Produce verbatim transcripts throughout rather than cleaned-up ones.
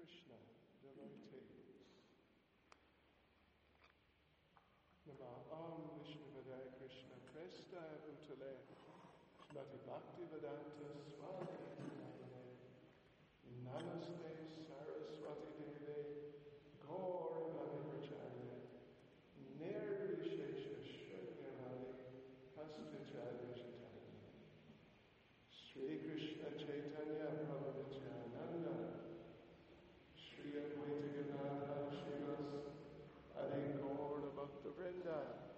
Krishna, devotees. Nama Om Vishnupadaya Krishna Presta Bhutale Shmati Bhaktivedanta Swami Namaste Namaste Saraswati Deve Gaura Prachaya Nirvishesha Shunyavali Hastacharya Chaitanya Sri Krishna Chaitanya Prabhu Nityananda Shri Advaita Gadadhara Srivas Hare Gaura Bhakta Vrinda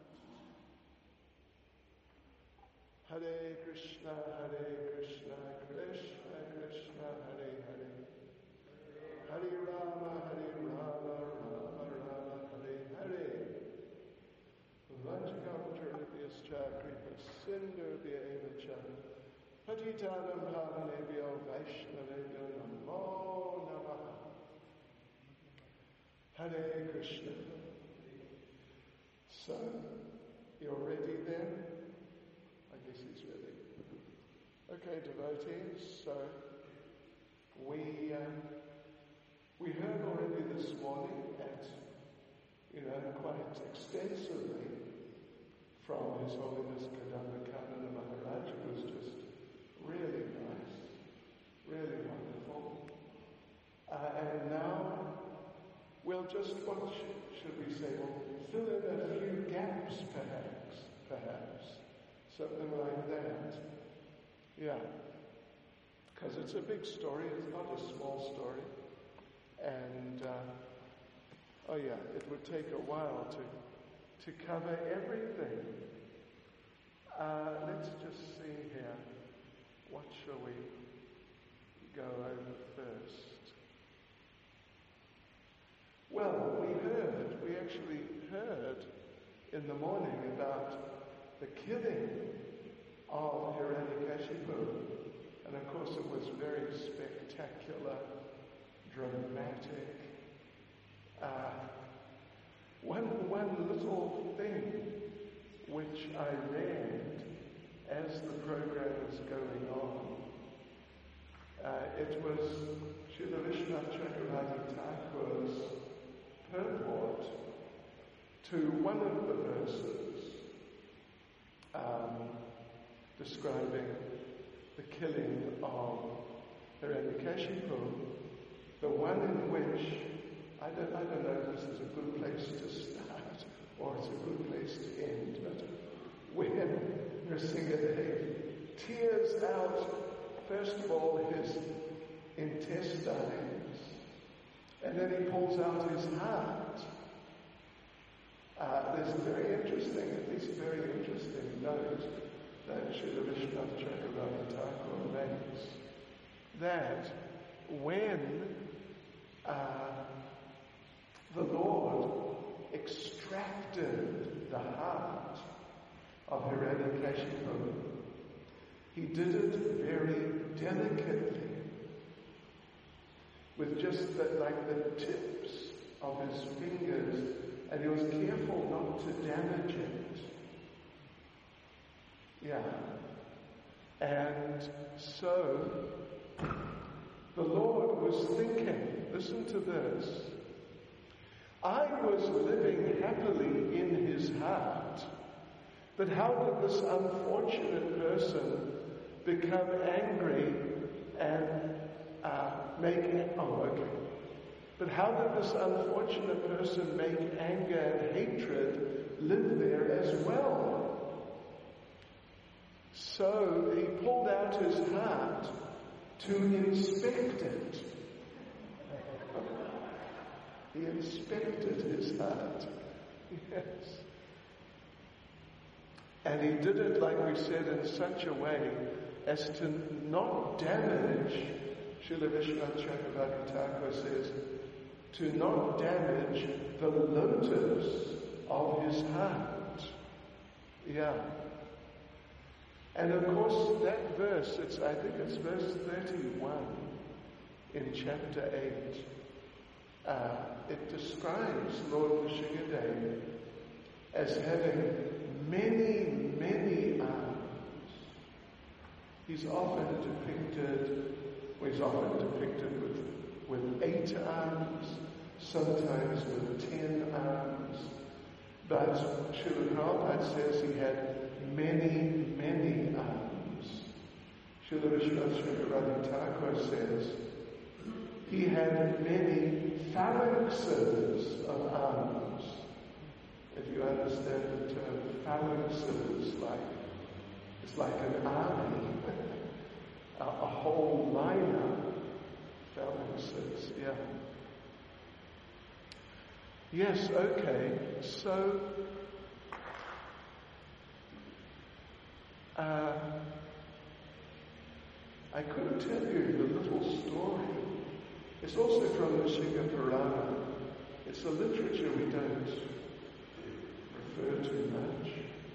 Hare Krishna Hare Krishna Krishna Krishna Hare Hare Hare Rama Hare Rama Rama Rama Hare Hare Vanchakam Charipyascha Kripa Sindhurvya Evacha Patitanam Bhavanebhyo Vaishnavebhyo Namo Namaha Hare Krishna. So, you're ready then? I guess he's ready. Okay, devotees, so we uh, we heard already this morning at, you know, quite extensively from His Holiness Kadamba Kanana Maharaj. It was just really nice, really wonderful. Uh, and now we'll just, what should, should we say, we'll fill in a few gaps perhaps, perhaps, something like that. Yeah, because it's a big story, it's not a small story. And, uh, oh yeah, it would take a while to, to cover everything. Uh, let's just see here. What shall we go over first? Well, we heard, we actually heard in the morning about the killing of Hiranyakashipu. And of course it was very spectacular, dramatic. Uh, one, one little thing which I read as the program was going on, uh, it was Srila Vishwanath Chakravarti Thakur's purport to one of the verses um, describing the killing of Hiranyakashipu, the one in which, I don't, I don't know if this is a good place to start or it's a good place to end, but when Nrsingadev tears out, first of all, his intestines, and then he pulls out his heart. Uh, there's a very interesting, at least very interesting note that Srila Vishwanath Chakravarti Thakur makes, that when uh, the Lord extracted the heart of Hiranyakashipu, he did it very delicately, with just the, like the tips of his fingers, and he was careful not to damage it. Yeah. And so, the Lord was thinking, listen to this, I was living happily in his heart, but how did this unfortunate person become angry and uh, make, oh okay, but how did this unfortunate person make anger and hatred live there as well? So he pulled out his heart to inspect it. He inspected his heart. Yes. And he did it, like we said, in such a way as to not damage, Srila Vishwanath Chakravarti Thakur says, to not damage the lotus of his heart. Yeah. And of course that verse, it's, I think it's verse thirty-one in chapter eight, uh, it describes Lord Nrsingadev as having many, many arms. He's often depicted, well, he's often depicted with with eight arms, sometimes with ten arms. But Srila Prabhupada says he had many, many arms. Srila Vishwanath Radha Thakur says he had many phalanxes of arms. If you understand the term phalanxes, like it's like an army, a, a whole line of phalanxes, yeah. Yes, okay, so uh, I could tell you the little story. It's also from the Nrsimha Purana. It's a literature we don't refer to much.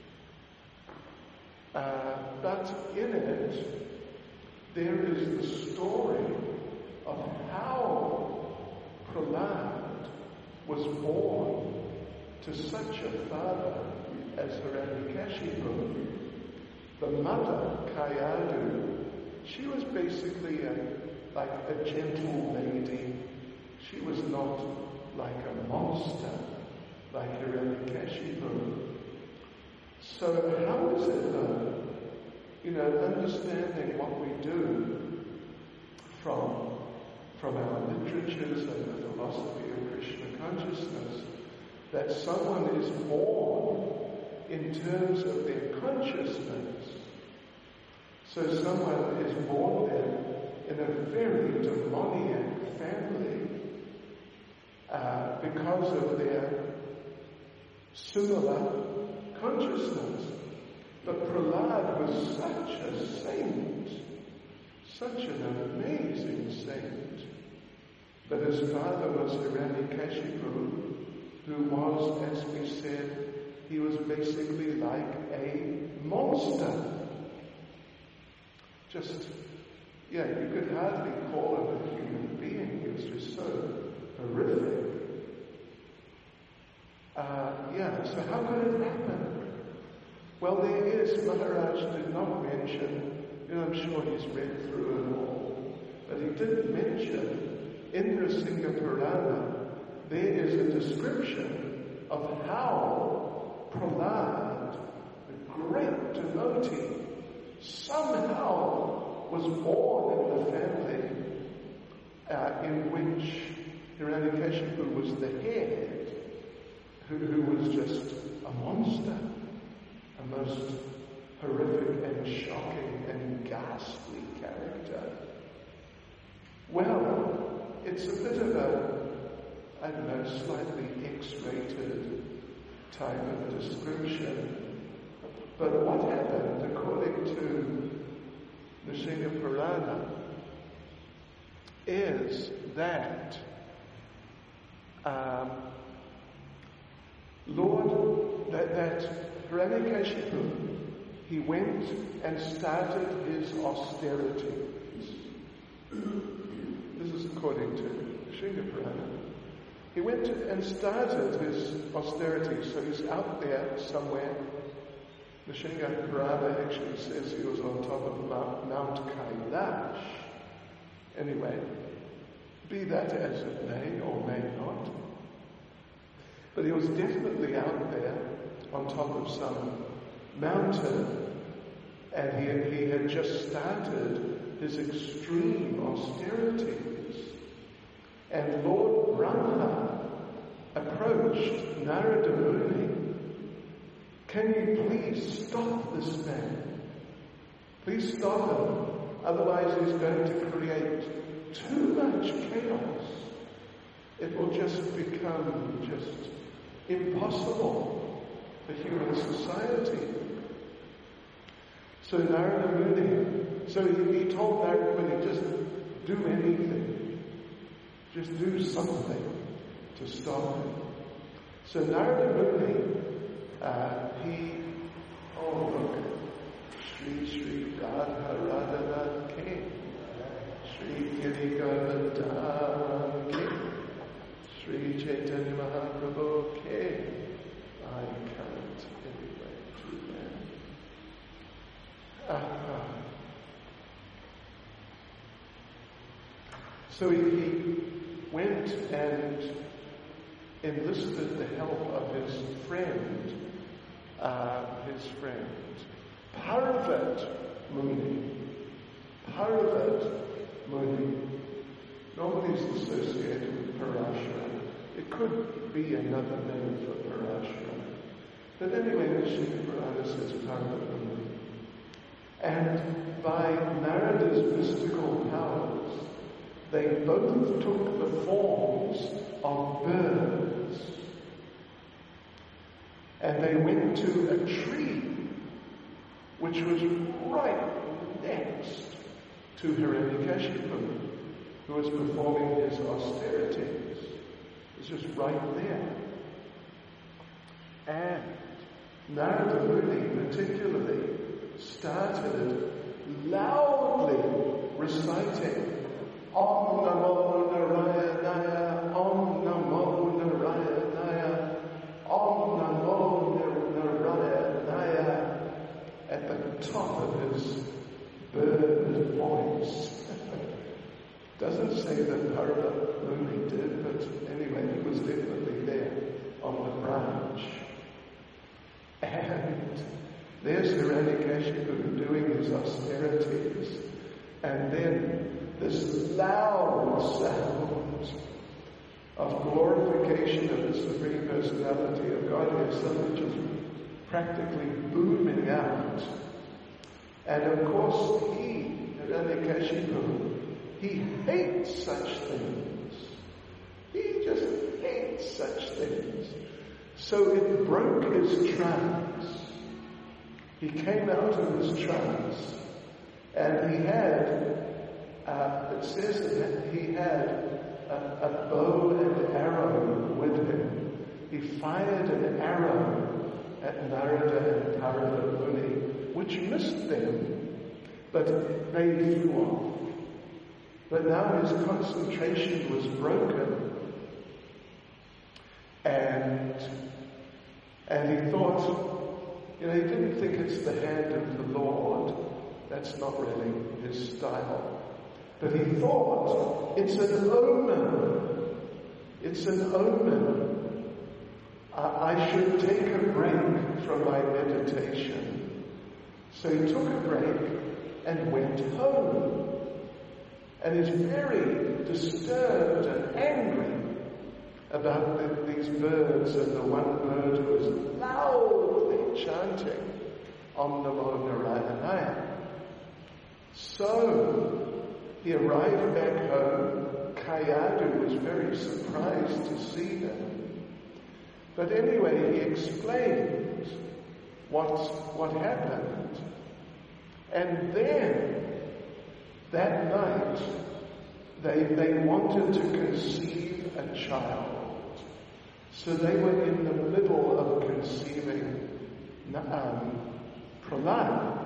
Uh, but in it, there is the story of how Prahlad was born to such a father as Hiranyakashipu. The mother, Kayadu, she was basically a, like a gentle lady. She was not like a monster, like Hiranyakashipu. So how is it though, you know, understanding what we do from, from our literatures and the philosophy of Krishna consciousness, that someone is born in terms of their consciousness. So someone is born then in a very demoniac family uh, because of their similar consciousness. But Prahlad was such a saint, such an amazing saint. But his father was Hiranyakashipu, who was, as we said, he was basically like a monster. Just, yeah, you could hardly call him a human being. He was just so horrific. Uh, yeah, so how could it happen? Well, there is, Maharaj did not mention, you know, I'm sure he's read through it all, but he did mention in Nrsimha Purana, there is a description of how Prahlad, the great devotee, somehow was born in the family uh, in which Hiranyakashipu was the head, who, who was just a monster, a most horrific and shocking and ghastly character. Well, it's a bit of a, I don't know, slightly X-rated type of description. But what happened, according to Nrsimha Purana, is that um, Lord, that, that Hiranyakashipu, he went and started his austerities. This is according to Nrsimha Purana. He went and started his austerities, so he's out there somewhere. Nrsimha Purana actually says he was on top of Mount, Mount Kailash. Anyway, be that as it may or may not. But he was definitely out there on top of some mountain, and he, he had just started his extreme austerities. And Lord Brahma approached Narada Muni. Can you please stop this man? Please stop him, otherwise he's going to create too much chaos. It will just become just impossible for human society. So Narada Muni, so he, he told Narada Muni, just do anything. Just do something to stop him. So Narada Muni, uh, he, oh look, Shri Shri Radha Radhanath King, Shri Giri Govardhan King, Shri Chaitanya Mahaprabhu King. I can't anyway do that. Uh, So he, he went and enlisted the help of his friend, uh, his friend, Parvat Muni. Parvat Muni. Normally it's associated with Parashara. It could be another name for Parashara. But anyway, the Srimad Purana says Parvat Muni. And by Narada's mystical powers, they both took the forms of birds. And they went to a tree which was right next to Hiranyakashipu, who was performing his austerities. It was just right there. And Narada Muni particularly started loudly reciting Om Namo Narayanaya, Om Namo Narayanaya, Om Namo Narayanaya, at the top of his bird voice. Doesn't say that Parvat Muni did, but anyway, he was definitely there on the branch. And there's Hiranyakashipu doing his austerities, and then this loud sound of glorification of the Supreme Personality of Godhead, something just practically booming out. And of course, he, Hiranyakashipu, he hates such things. He just hates such things. So it broke his trance. He came out of his trance, and he had Uh, it says that he had a, a bow and arrow with him. He fired an arrow at Narada and Parvat Muni, which missed them, but they flew off. But now his concentration was broken, and and he thought, you know, he didn't think it's the hand of the Lord. That's not really his style. But he thought, it's an omen. It's an omen. I, I should take a break from my meditation. So he took a break and went home. And is very disturbed and angry about the, these birds, and the one bird who was loudly chanting Om Namo Narayanaya. So he arrived back home. Kayadu was very surprised to see him. But anyway, he explained what, what happened. And then, that night, they, they wanted to conceive a child. So they were in the middle of conceiving um, Prahlad.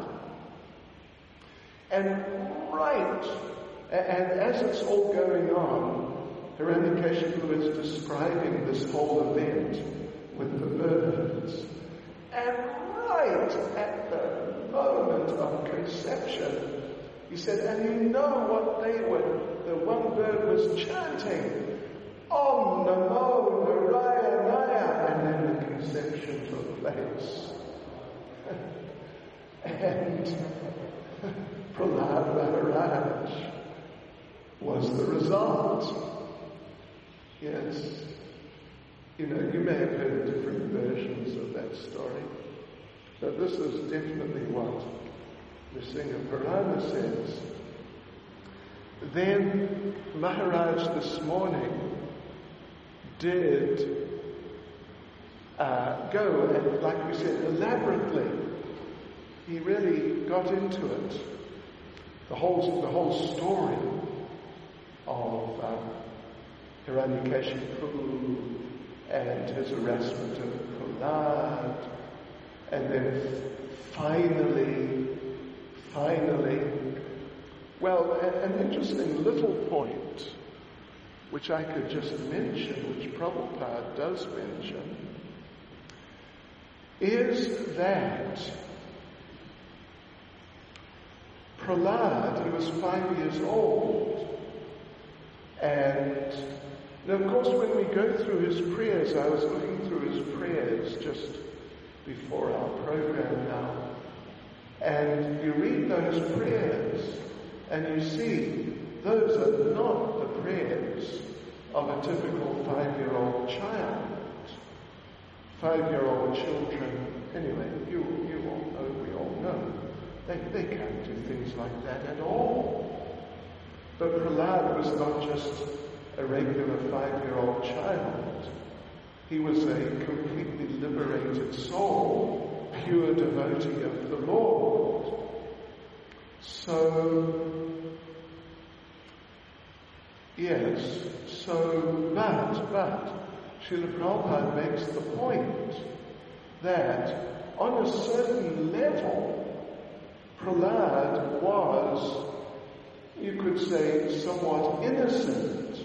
And right, and as it's all going on, Hiranyakashipu is describing this whole event with the birds. And right at the moment of conception, he said, and you know what they were, the one bird was chanting, Om Namo Narayanaya, and then the conception took place. And Prahlad Maharaj was the result. Yes. You know, you may have heard different versions of that story, but this is definitely what the Nrsimha Purana says. Then Maharaj this morning did uh, go and, like we said, elaborately, he really got into it. The whole, the whole story of um, Hiranyakashipu and his harassment of Prahlad, and then finally, finally, well, an, an interesting little point, which I could just mention, which Prabhupada does mention, is that Prahlad, he was five years old, And, and of course, when we go through his prayers, I was looking through his prayers just before our program now, and you read those prayers, and you see those are not the prayers of a typical five-year-old child. Five-year-old children, anyway, you you all know, we all know, they, they can't do things like that at all. But Prahlad was not just a regular five-year-old child. He was a completely liberated soul, pure devotee of the Lord. So, yes, so, but, but, Srila Prabhupada makes the point that on a certain level, Prahlad was, you could say, somewhat innocent.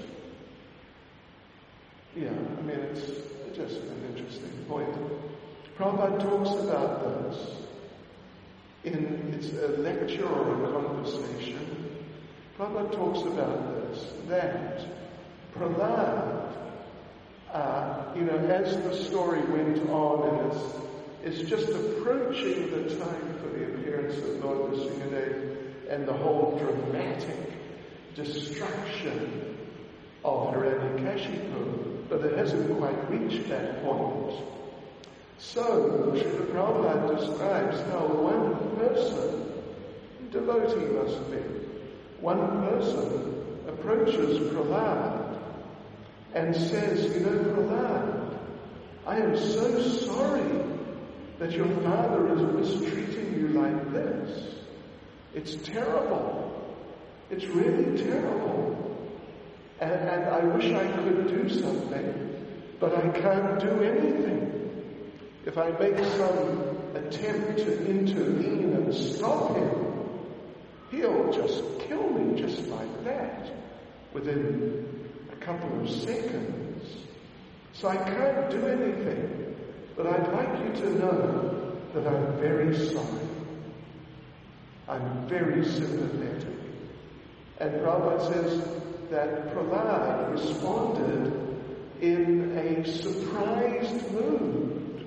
Yeah, I mean, it's just an interesting point. Prabhupada talks about this in, it's a lecture or a conversation. Prabhupada talks about this, that Prahlad, uh, you know, as the story went on and is, is just approaching the time for the appearance of Lord Nrsimhadev and the whole dramatic destruction of Hiranyakashipu, but it hasn't quite reached that point. So, Srila Prabhupada describes how one person, devotee must be, one person approaches Prahlad and says, you know, Prahlad, I am so sorry that your father is mistreating you like this. It's terrible. It's really terrible. And, and I wish I could do something, but I can't do anything. If I make some attempt to intervene and stop him, he'll just kill me just like that within a couple of seconds. So I can't do anything, but I'd like you to know that I'm very sorry. I'm very sympathetic. And Prabhupada says that Prahlad responded in a surprised mood.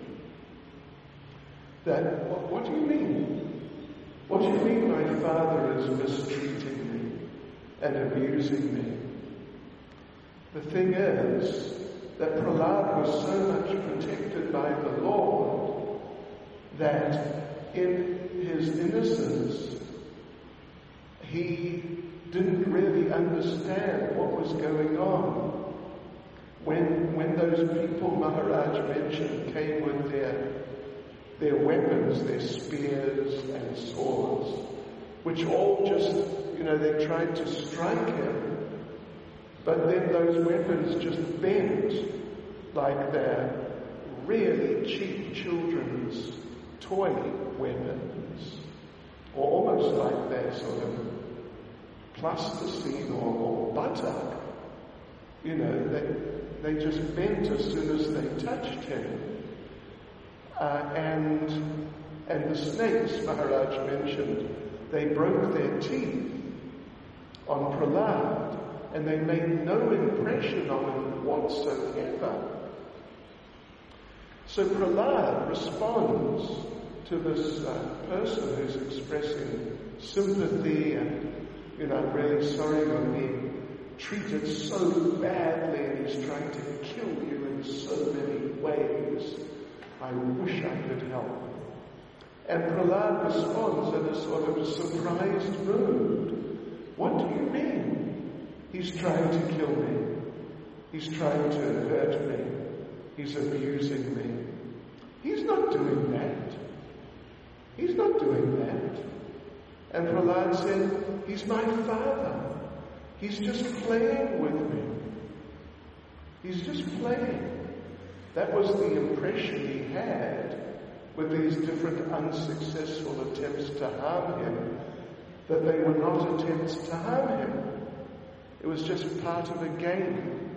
That, what, what do you mean? What do you mean my father is mistreating me and abusing me? The thing is that Prahlad was so much protected by the Lord that in his innocence, he didn't really understand what was going on. When when those people Maharaj mentioned came with their their weapons, their spears and swords, which all just, you know, they tried to strike him, but then those weapons just bent like they're really cheap children's toy weapons, or almost like they're sort of plasticine or, or butter. You know, they, they just bent as soon as they touched him. Uh, and and the snakes, Maharaj mentioned, they broke their teeth on Prahlad, and they made no impression on him whatsoever. So Prahlad responds to this uh, person who's expressing sympathy and, you know, I'm really sorry you're being treated so badly and he's trying to kill you in so many ways. I wish I could help. And Prahlad responds in a sort of surprised mood. What do you mean? He's trying to kill me. He's trying to hurt me. He's abusing me. He's not doing that. He's not doing that. And Prahlad said, he's my father. He's just playing with me. He's just playing. That was the impression he had with these different unsuccessful attempts to harm him, that they were not attempts to harm him. It was just part of a game.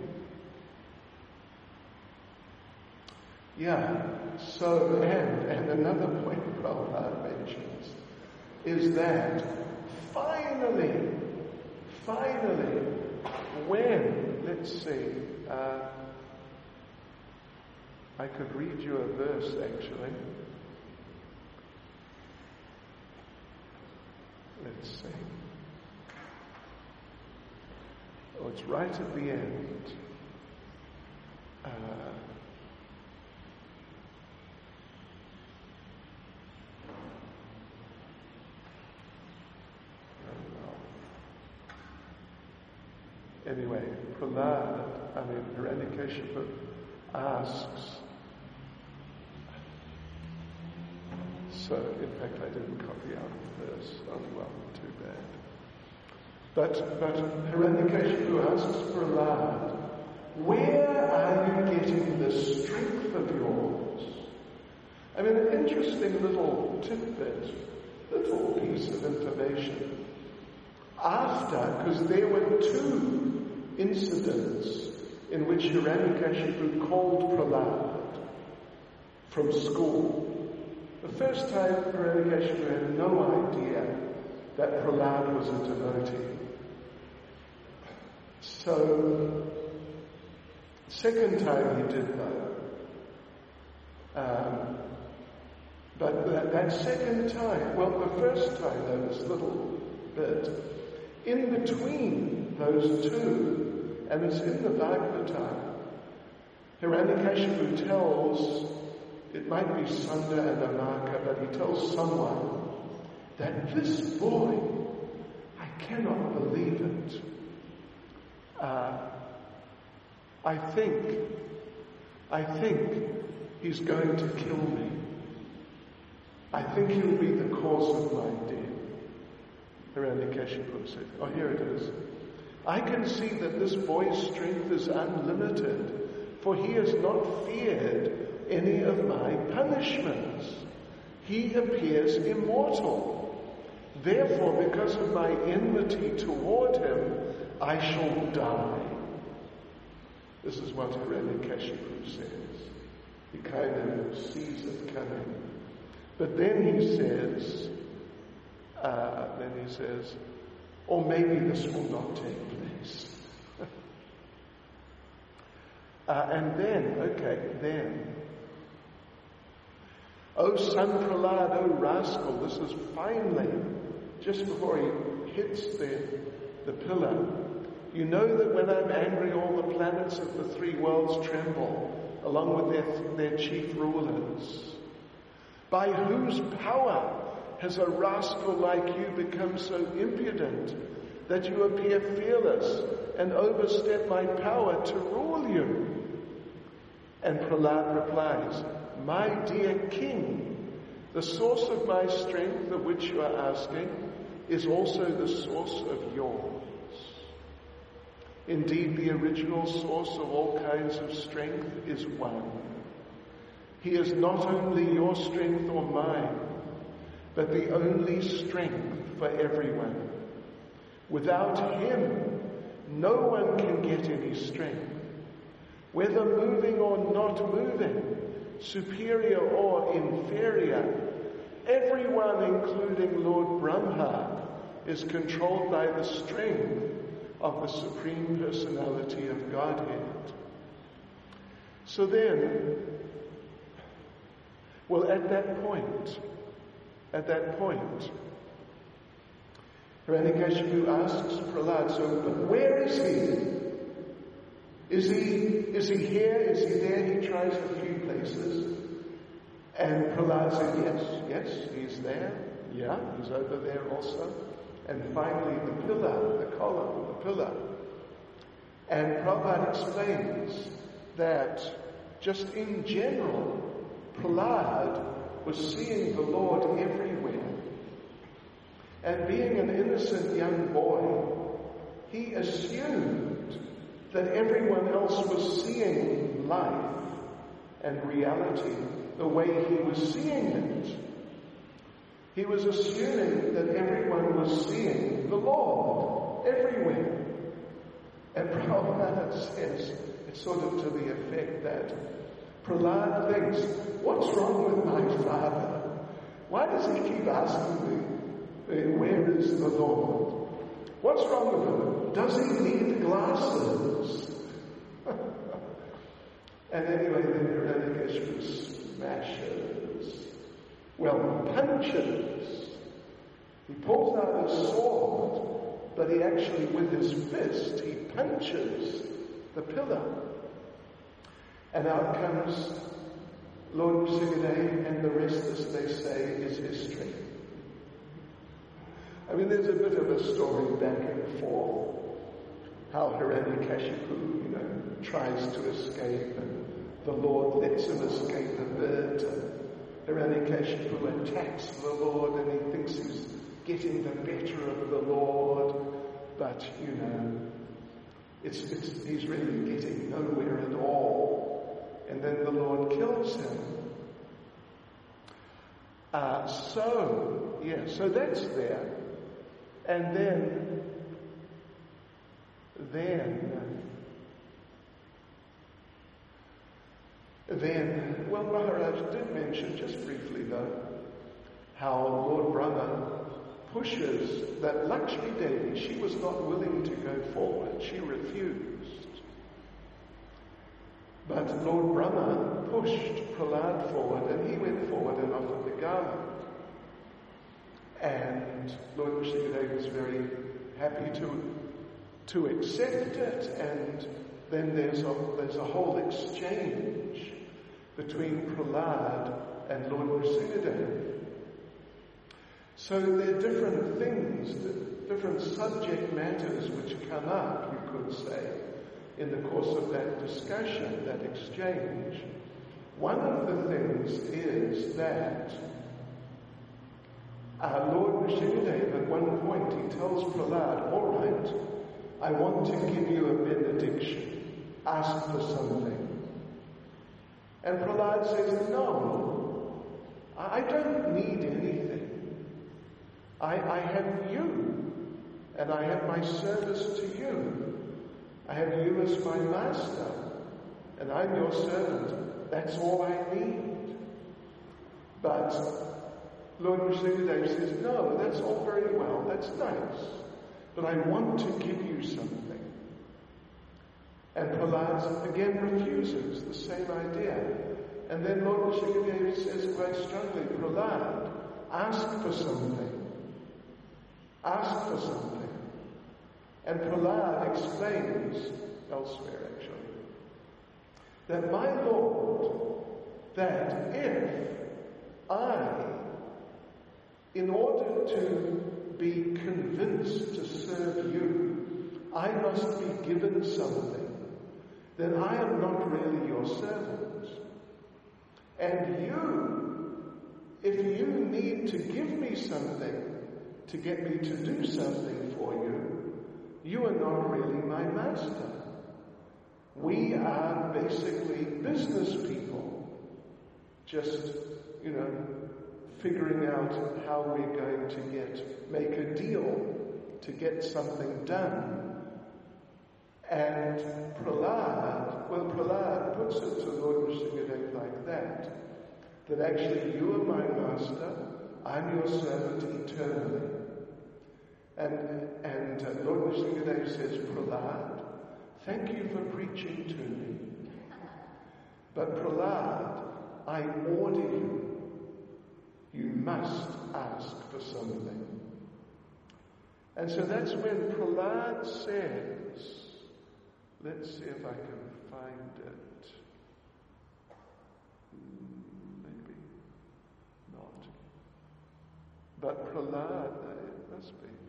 Yeah, so, and, and another point Prabhupada mentions is that finally, finally, when, let's see, uh, I could read you a verse actually. Let's see. Oh, it's right at the end. Uh, Anyway, Prahlad, I mean, Hiranyakashipu asks, so in fact I didn't copy out the verse, oh well, too bad. But, but Hiranyakashipu asks Prahlad, where are you getting this strength of yours? I mean, an interesting little tidbit, little piece of information. After, because there were two incidents in which Hiranyakashipu called Prahlad from school. The first time Hiranyakashipu had no idea that Prahlad was a devotee. So, second time he did know. Um, but that, that second time, well, the first time there was a little bit. In between those two, and it's in the Bhagavatam, Hiranyakashipu tells, it might be Sunda and Anaka, but he tells someone that this boy, I cannot believe it. Uh, I think, I think he's going to kill me. I think he'll be the cause of my death. Hiranyakashipu said, oh, here it is. I can see that this boy's strength is unlimited, for he has not feared any of my punishments. He appears immortal. Therefore, because of my enmity toward him, I shall die. This is what Hiranyakashipu says. He kind of sees it coming. But then he says, uh, then he says, or maybe this will not take place. uh, and then, okay, then, oh son Prahlad, oh rascal, this is finally, just before he hits the, the pillar. You know that when I'm angry, all the planets of the three worlds tremble, along with their, their chief rulers. By whose power has a rascal like you become so impudent that you appear fearless and overstep my power to rule you? And Prahlad replies, my dear king, the source of my strength of which you are asking is also the source of yours. Indeed, the original source of all kinds of strength is one. He is not only your strength or mine, but the only strength for everyone. Without him, no one can get any strength. Whether moving or not moving, superior or inferior, everyone, including Lord Brahma, is controlled by the strength of the Supreme Personality of Godhead. So then, well, at that point, at that point, Hiranyakashipu asks Prahlad, so, but where is he? Is he, is he here? Is he there? He tries a few places. And Prahlad said, yes, yes, he's there. Yeah, he's over there also. And finally, the pillar, the column, the pillar. And Prabhupada explains that just in general, Prahlad was seeing the Lord everywhere. And being an innocent young boy, he assumed that everyone else was seeing life and reality the way he was seeing it. He was assuming that everyone was seeing the Lord everywhere. And Prabhupada says, it's sort of to the effect that Prahlad thinks, what's wrong with my father? Why does he keep asking me, where is the Lord? What's wrong with him? Does he need glasses? And anyway, then Hiranyakashipu smashes, well, punches. He pulls out his sword, but he actually, with his fist, he punches the pillar. And out comes Lord Nrsingadev, and the rest, as they say, is history. I mean, there's a bit of a story back and forth, how Hiranyakashipu, you know, tries to escape, and the Lord lets him escape a bit, and Hiranyakashipu attacks the Lord, and he thinks he's getting the better of the Lord, but, you know, it's, it's, he's really getting nowhere at all. And then the Lord kills him. Uh, so, yeah, so that's there. And then, then, then, well, Maharaj did mention, just briefly though, how Lord Brahma pushes that Lakshmi Devi. She was not willing to go forward. She refused. But Lord Brahma pushed Prahlad forward, and he went forward and offered the garland. And Lord Nrsingadev was very happy to, to accept it, and then there's a, there's a whole exchange between Prahlad and Lord Nrsingadev. So there are different things, different subject matters which come up, you could say, in the course of that discussion, that exchange. One of the things is that our Lord Nrsingadev, at one point, he tells Prahlad, all right, I want to give you a benediction. Ask for something. And Prahlad says, no, I don't need anything. I, I have you, and I have my service to you. I have you as my master, and I'm your servant. That's all I need. But Lord Nrsingadev says, no, that's all very well, that's nice, but I want to give you something. And Prahlad again refuses, the same idea. And then Lord Nrsingadev says quite strongly, Prahlad, ask for something. Ask for something. And Prahlad explains elsewhere, actually, that my Lord, that if I, in order to be convinced to serve you, I must be given something, then I am not really your servant. And you, if you need to give me something to get me to do something for you, you are not really my master. We are basically business people, just, you know, figuring out how we're going to get, make a deal to get something done. And Prahlad, well, Prahlad puts it to Lord Nrsingadev like that, that actually you are my master, I'm your servant eternally. And, and uh, Lord Nrsingadev says, Prahlad, thank you for preaching to me. But Prahlad, I order you, you must ask for something. And so that's when Prahlad says, let's see if I can find it. Maybe not. But Prahlad, it must be.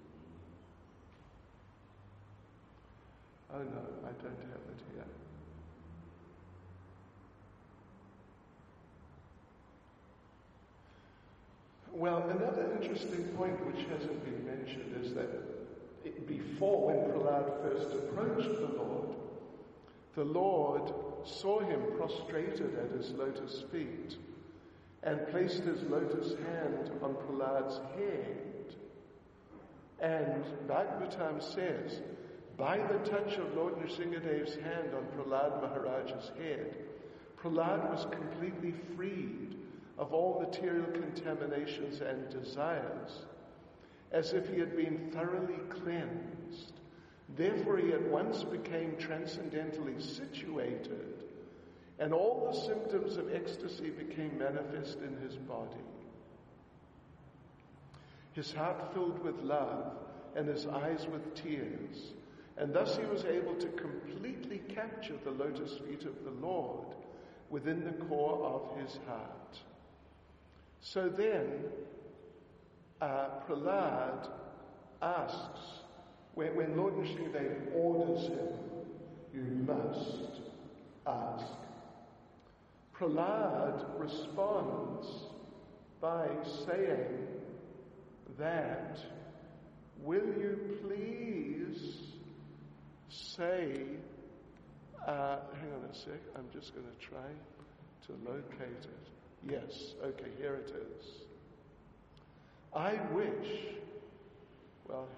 Oh no, I don't have it here. Well, another interesting point which hasn't been mentioned is that it, before, when Prahlad first approached the Lord, the Lord saw him prostrated at his lotus feet and placed his lotus hand on Prahlad's head. And Bhagavatam says, by the touch of Lord Nrsingadev's hand on Prahlad Maharaj's head, Prahlad was completely freed of all material contaminations and desires, as if he had been thoroughly cleansed Therefore he at once became transcendentally situated, and all the symptoms of ecstasy became manifest in his body. His heart filled with love, and his eyes with tears, and thus he was able to completely capture the lotus feet of the Lord within the core of his heart. So then, uh, Prahlad asks, when, when Lord Nrsimhadev orders him, you must ask. Prahlad responds by saying that, will you please say, uh, hang on a sec, I'm just going to try to locate it. Yes, okay, here it is. I wish, well,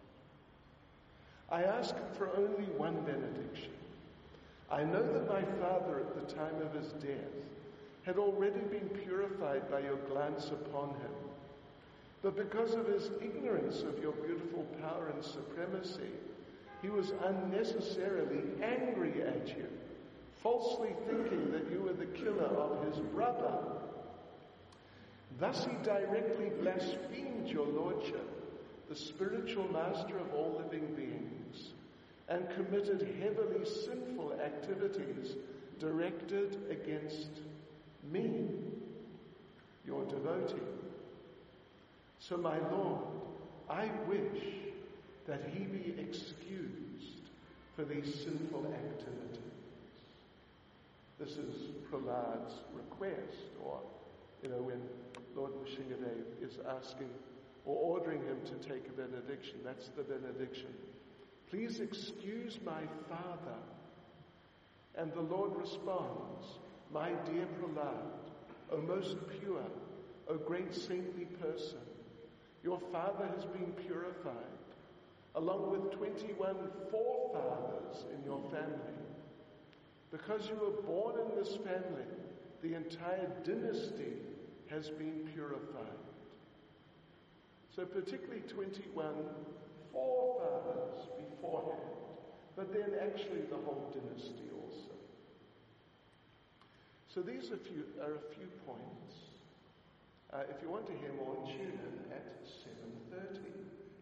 I ask for only one benediction. I know that my father at the time of his death had already been purified by your glance upon him. But because of his ignorance of your beautiful power and supremacy, he was unnecessarily angry at you, falsely thinking that you were the killer of his brother. Thus he directly blasphemed your lordship, the spiritual master of all living beings, and committed heavily sinful activities directed against me, your devotee. So, my Lord, I wish that he be excused for these sinful activities. This is Prahlad's request, or, you know, when Lord Nrsimhadev is asking or ordering him to take a benediction, that's the benediction. Please excuse my father. And the Lord responds, my dear Prahlad, O most pure, O great saintly person, your father has been purified, along with twenty-one forefathers in your family. Because you were born in this family, the entire dynasty has been purified. So particularly twenty-one forefathers beforehand, but then actually the whole dynasty also. So these are, few, are a few points. Uh, if you want to hear more, tune in at seven thirty.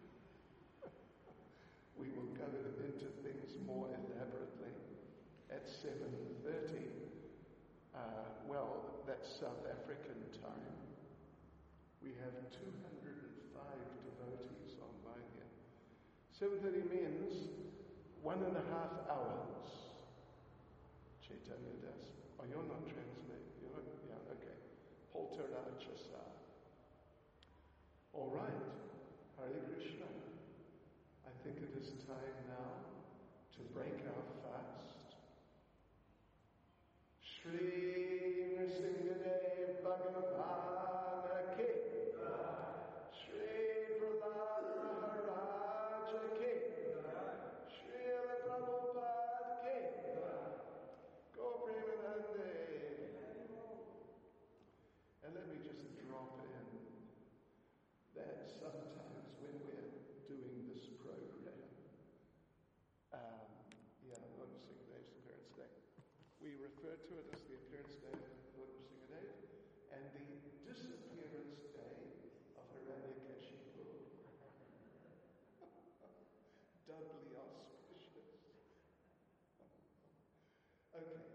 We will go into things more elaborately at seven thirty. Uh, well, that's South African time. We have two hundred five devotees online here. seven thirty means one and a half hours. Chaitanya Das. Oh, you're not translating. You're not, yeah, okay. Poltarachasa. All right. Hare Krishna. I think it is time now to break our fast. Shri Nrsimhadev Bhagavana Ki. Shri Prahlad Maharaja Ki. Srila Prabhupada Ki. Go Premanande. And let me just drop in that sometimes when we're doing this program, um, yeah, Lord Nrsimhadev's Appearance Day, we refer to it as the Appearance Day of Lord Nrsimhadev and the Disappearance Day of Hiranyakashipu. Doubly auspicious. Okay.